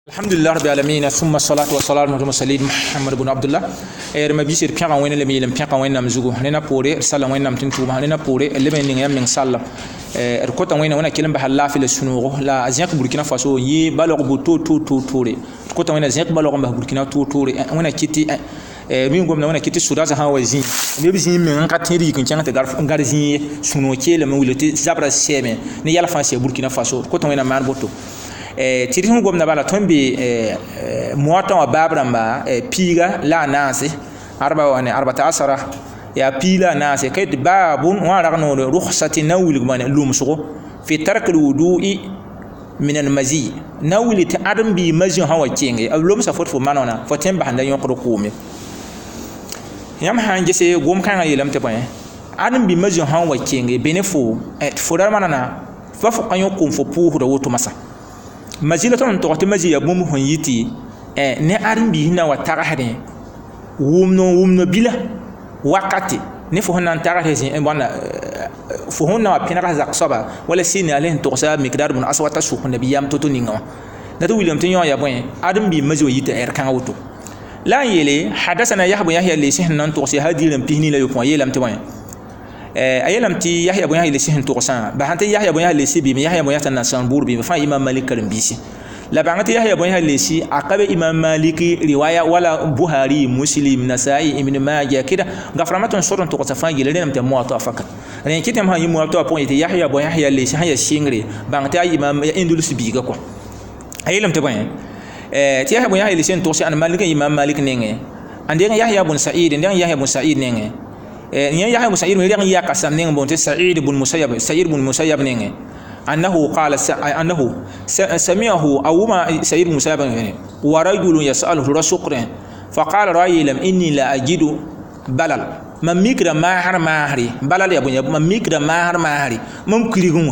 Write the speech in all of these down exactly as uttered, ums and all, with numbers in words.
الحمد لله رب العالمين ثم الصلاة والسلام على المرسلين محمد بن عبد الله رما بيسير بيان وين لم يلم بيان وين نام زوجو هنا بوري سلام وين نام تنتوما هنا بوري اللي بين نيام من سلام ركوتا وين وانا كلام بحلا في السنوغ لا أزيك بوركينا فاسو يي بالغ بوتو تو تو توري ركوتا وين أزيك بالغ به بوركينا تو توري وانا كيتي مين قمنا وانا كيتي سوداز ها وزين بيبزين من كاتيري كن كان تدار غارزين سنوكي لما ولتي زبر سيمه نيالا فاسي بوركينا فاسو ركوتا وين مان بوتو tirihu gomna bala tombi muwata wa babramba piga la nasi arba wani arbata asara ya pila nasi kayt babun wa ragno rukhsati nawil gmana lumsugo fi tark alwudu'i min almazi nawil ta'adam bi mazi hawa kinge alum sa fotfo manona fotem ba handa yonkro kumi yam hanje se gom kan yelam te ban adam bi mazi hawa kinge benefo et fodar manana fa fo kanyo kum fo pu da woto masa mazila ton to to maziya bum hon yiti eh ne arimbi na wa tarahde wumno wumno bila wakati ne fo honan tarahde zin en bonna fo honna wa pinara zak soba wala sini alen to sa mikdar bun aswata su nabiyam to to ninga na to william tin ya bon arimbi maziya yiti er kan auto la yele hadathana yahbu yahya li sihnan to si hadi lam pihni la yopon yelam to bon ayelam ti yahya bon yahya lesihin toqsan ba hanta yahya bon yahya lesi bi yahya bon yahya nasan burbi fa imam malik karim bisi la ba hanta yahya bon yahya lesi aqaba imam maliki riwaya wala buhari muslim nasai ibn majah kida gaframaton soron toqsa fa gele nem te muwatta fakat ren kitam ha yimu muwatta point yahya bon yahya lesi ha ya shingre ba hanta imam indulus biga ko ayelam te bon eh ti yahya bon yahya lesi toqsa an malik imam malik nenge ande yahya bon sa'id ande yahya bon sa'id nenge نيا يحيى بن سعيد ميران يا قسم نين بونت سعيد بن مسيب سعيد بن مسيب نين انه قال انه سمعه او ما سعيد بن مسيب ورجل يساله رسول فقال راي لم اني لا اجد بلل ما ميكرا ما هر ما هري بلل يا بن ما ميكرا ما هر ما هري مم كريغم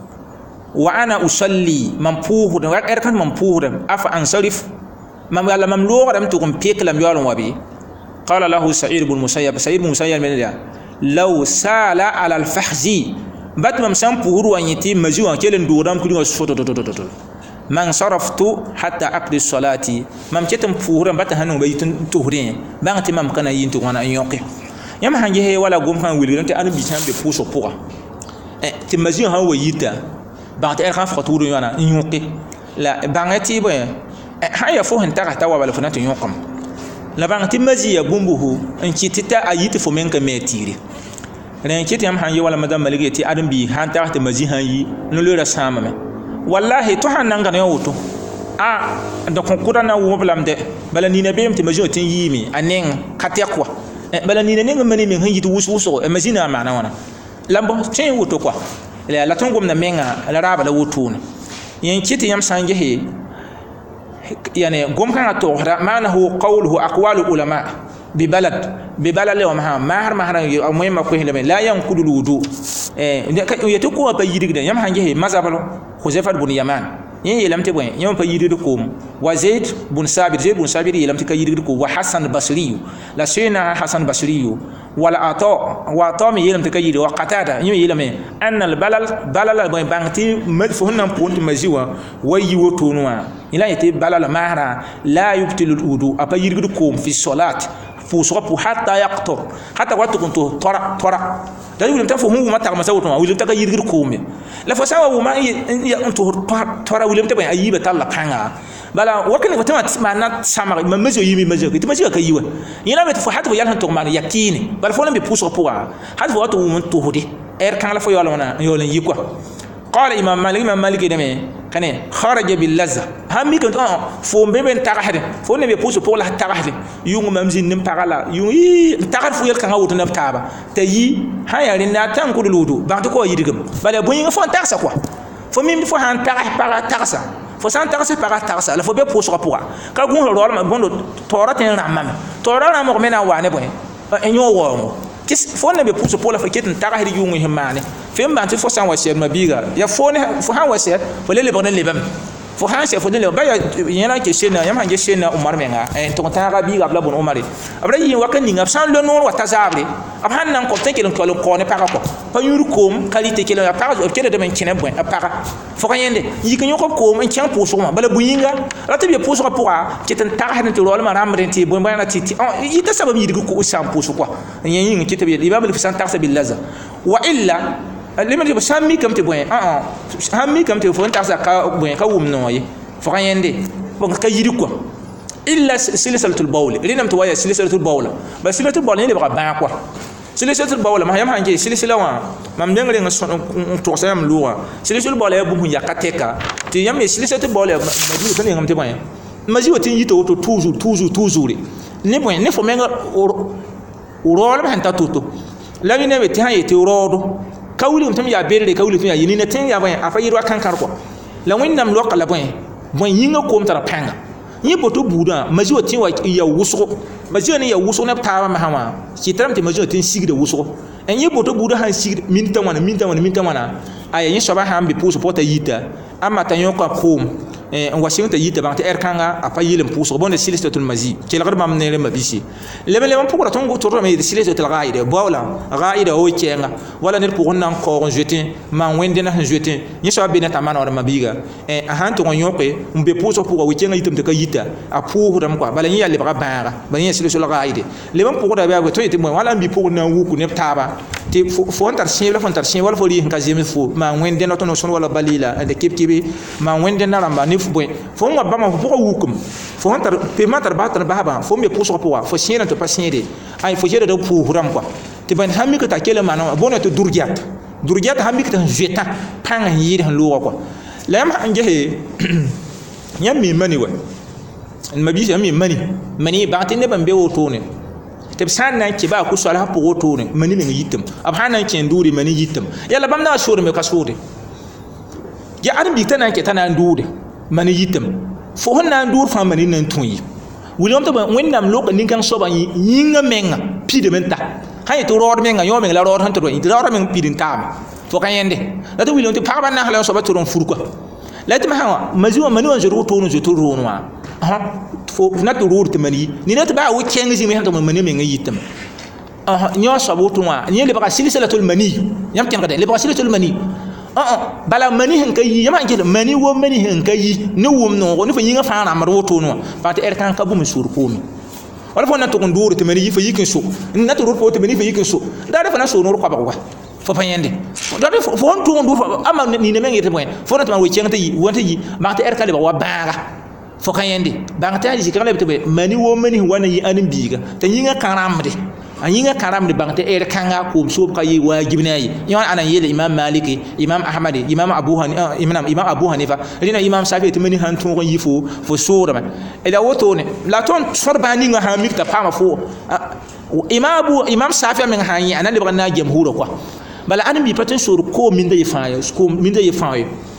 وانا اصلي ممفوه اركن ممفوه اف انصرف ما يلا مملوغ دم تكون بيك لم يالون وبي قال له سعيد بن مسيب سعيد بن مسيب من ده لو سال على الفحزي بات مم بورو وانيتي مزيو كيلن دورام كدو سوتو من صرفت حتى اقضي الصلاه مم كتم بورو بات هنو بيتن تورين بانتي مم كان ينتو وانا يوقي يام هانجي هي ولا غوم كان ويلغنت ان بيتام بي بوسو بوغا ا تي مزيو ها ويتا بانتي ار كان فطورو وانا يوقي لا بانتي بو هيا فو هنتا تا وبل فنات يوقم la bang ti maziya bumbuhu en kitita ayiti fo men ka metiri ren kiti am han yi wala madam malike ti adam bi han ta ta mazi han yi no le rasama me wallahi to han nan ga ne wuto a da kon kuda na wo blam de bala ni na bem ti mazi tin yi mi anen katekwa bala ni na ne ngam ni men han yi tu wusu wusu e mazi na ma na wana lambo tin wuto kwa la la ton gom na menga la raba la wuto ne yen kiti yam sange he يعني قوم كان توهرا ما هو قوله أقوال العلماء ببلد ببلد لهم ها مهر مهر المهم ما كويه لمن لا ينقض الوضوء يتوقع بيجري كده يوم هنجيه ماذا بلو خزيفة بن يمان ين يلم تبين يوم بيجري دكوم وزيد بن سابر زيد بن سابر يلم تكيجري دكوم وحسن البصري لا سينا حسن البصري ولا عطاء وعطاء يلم تكيجري وقتادة يوم يلم أن البلل بلل بين بانتي مدفون بونت مزيوا ويوتونوا إلا يتي بلل مهرا لا يبطل الوضوء أبا يجري دكوم في الصلاة فوسقط حتى يقطر حتى وقت كنت ترى ترى ده يقول انت فهموا ما تعمل سووا ويقول انت يجري كوم لا فسوا ما انت ترى ويقول انت ايب تلا كانغا بلا وكن وتما ما سامر ما مزو يمي مزو كنت مزو كيوا يلا بتفو حتى يلا انت ما يقيني بل فولم بيبوسو بوا حتى وقت ومن تهدي اير كان لا فيولا وانا يولن يكوا قال امام مالك امام مالك دمي كان خرج باللذة هم بيكون اه فوم بين تاخد فون بي بوسو بولا تاخد يوم ممزين نم تاغلا يوم تاخد فو يل كان هوت نم تابا تي هيا رنا تان كو لودو بعد كو يدغم بلا بوين فون تاخسا كو فو ميم فو هان تاخ بارا تاخسا فو سان تاخسا بارا تاخسا لا فو بي بوسو بوا كا غون رول ما غون توراتين رامام تورا رام مو منا وانه بوين انيو وو kis fone be puso pola faketin tarahiri yungu himane fem banti fo san wasier mabiga ya fone fo han wasier fo lele bonen lebam fo han se fo dele ba ya yana ke shena yam hange shena Umar menga en to ta ga bi ga bla bon Umar abra yi wakan ninga san le no wata zabre ab han nan ko te ke ko ko ne para ko pa yuru kom qualité ke la para ke de men kene bon para fo kan yende yi kan yoko ko men chan po so ma bala buyinga la te bi po so ko a ke tan ta han to rol ma ramre ti bon bana ti yi ta sabab yi ko sam po so ko yin yin ke te bi ba bal fi san ta bil laza wa illa lima ti sami kam te boy ah ah mi kam te fo ta sa ka boy ka wum no yi fo kan yende bon ka yiri ko illa silsilatul bawl linam to waya silsilatul bawl ba silsilatul bawl ne ba ba ko silsilatul bawl ma yam hanje silsila wa mam dengre ngon to sa yam luwa silsilatul bawl ya bu hun yakateka ti yam silsilatul bawl ma di to ne ngam te boy ma ji wotin yito to toujours toujours toujours ne boy ne fo menga o rol ba hanta toto la ni ne be ti han yete rodo kawli um tam ya berre kawli ya yini na tin ya ban afa yirwa kan karko la winnam lo kala ban bon yinga ko mtara panga yi boto buda majiwa tin wa ya wuso majiwa ne ya wuso na tawa ma hawa ki taram te majiwa tin sigde wuso en yi boto buda han sigde minta wana minta wana minta wana aya yin soba han bi puso pota yita amma tan yo ka kom en washington yita ban ta er kanga afa yilem puso bon de silsilatul mazi ke la garba amne le mabisi le le pour la tongo to me silsilatul ghaida bawla ghaida o kenga wala ne pour nan ko jetin ma wende na jetin ni soba be na tamana wala mabiga en han to nyoke mbe puso pour o kenga yitum te ka yita a pour ram kwa bala ni ya le ba bara bala ni silsilatul ghaida le pour da ba to yite mo wala mbi pour nan wuku ne taba te fo ntar sin la fo ntar sin wala fo ri ka jemi fo ma wende na to no son wala balila de kip kibi ma wende na ramba ni fo boy fo ngwa ba ma fo ko wukum fo ntar pe matar ba tar ba ba fo me puso ko wa fo sin na to pa sin de ay fo jere do pour ram kwa te ban hammi ko ta kele manama bona to durjat durjat hammi ko ta jeta panga yiri han luwa kwa lam anje he nyam mi mani wa en mabi mi mani mani ba tin ne ban be woto ne teb san nan ki ba ku sala po woto ne mani me yitum ab hanan ken duri mani yitum yalla bam na sore me ka sore ya adam bi tanan ke tanan duri mani yitum fo honna dur fa mani nan tunyi william to wennam lok nin kan soba yinga menga pide menta hay to rod menga yo menga la rod han to do rod menga pidin tam fo kan yende la to william to pa ban na hala soba to ron furko la to ma hawa maziwa mani wan jero to no je to ron wa aha fo na to rod te mani ni na to ba wo kenga ji me han to mani menga yitum aha nyo sobo to wa ni le ba silsilatul mani yam ken ga de le ba silsilatul mani ah bala mani hen kayi yama ngel mani wo mani hen kayi ne wom no ni fa yinga fa na mar woto no pa te er kan ka bu mi sur ko mi wala fo na to ndur te mani fa yikin so na to ro te mani fa yikin so da da fa na so no ko ba ko fa fa yende da da fo on to ndur fa ama ni ne mengi te point fo na to man wo chenga te yi wonte yi ma te er ka le ba wa baga fo kan yende ba ta ji kan le te be mani wo mani wana yi anin biga te yinga karamde anyinga karam de bangte er kanga ko so ka yi wajibna yi yon anan yele imam maliki imam ahmadi imam abu hanifa imam imam abu hanifa rina imam shafi te meni han ton ko yifo fo sura man ila woto ne la ton sorbani nga ha mikta pama fo imam abu imam shafi men han yi anan de bana jamhuro kwa bala anan bi patin sur ko min de yifa ko min de yifa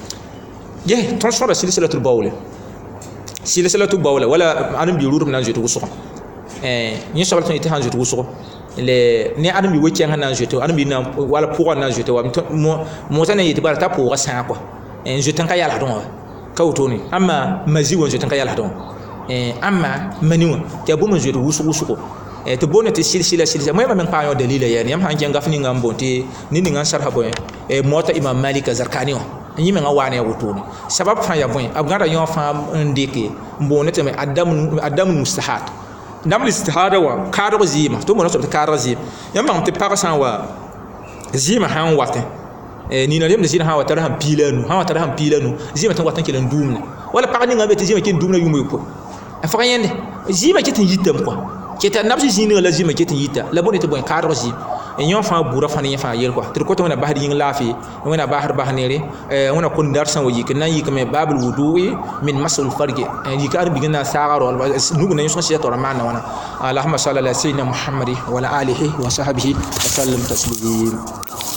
ye ton sorba silsilatul bawl silsilatul bawl wala anan bi rurum nan jeto so eh ni sabal ton ite han jeto so le ne adam bi wecce han jeto adam bi na wala pour na jeto wa mo mo tane yite bar ta pour sa quoi en jeto ka yala don ka wotoni amma mazi won jeto ka yala don eh amma maniwa te bo mo jeto wusu wusu eh to bonete silsila silsila mo men pa yo dalila yani am han jenga fini ngam bonte ni ni ngan sarha boy eh mota imam malik zarkani o ni men ngawane wotoni sabab fa ya boy abgara yo fa ndeke bonete me adam adam mustahat nam istihada wa karo zima to mo no so karo zima yam bang te para san wa zima han wate eh ni na lem zina ha wate han pilanu ha wate han pilanu zima tan watan kilan dumna wala pa ni ngabe te zima kin dumna yumo ko afa yende zima kitin yitam ko kita nabsi zina la zima kitin yita la bonite bon karo zima en yon fa bura fa ni fa yer ko ter ko to na bahri yin lafi wona bahar bahnere eh wona kun darsan waji kan yi kame babul wudu'i min masul farji yi ka arbi gina sagaro nugu na yusun siya to ramana wana allahumma salli ala sayyidina muhammadi wa ala alihi wa sahbihi wa sallam taslim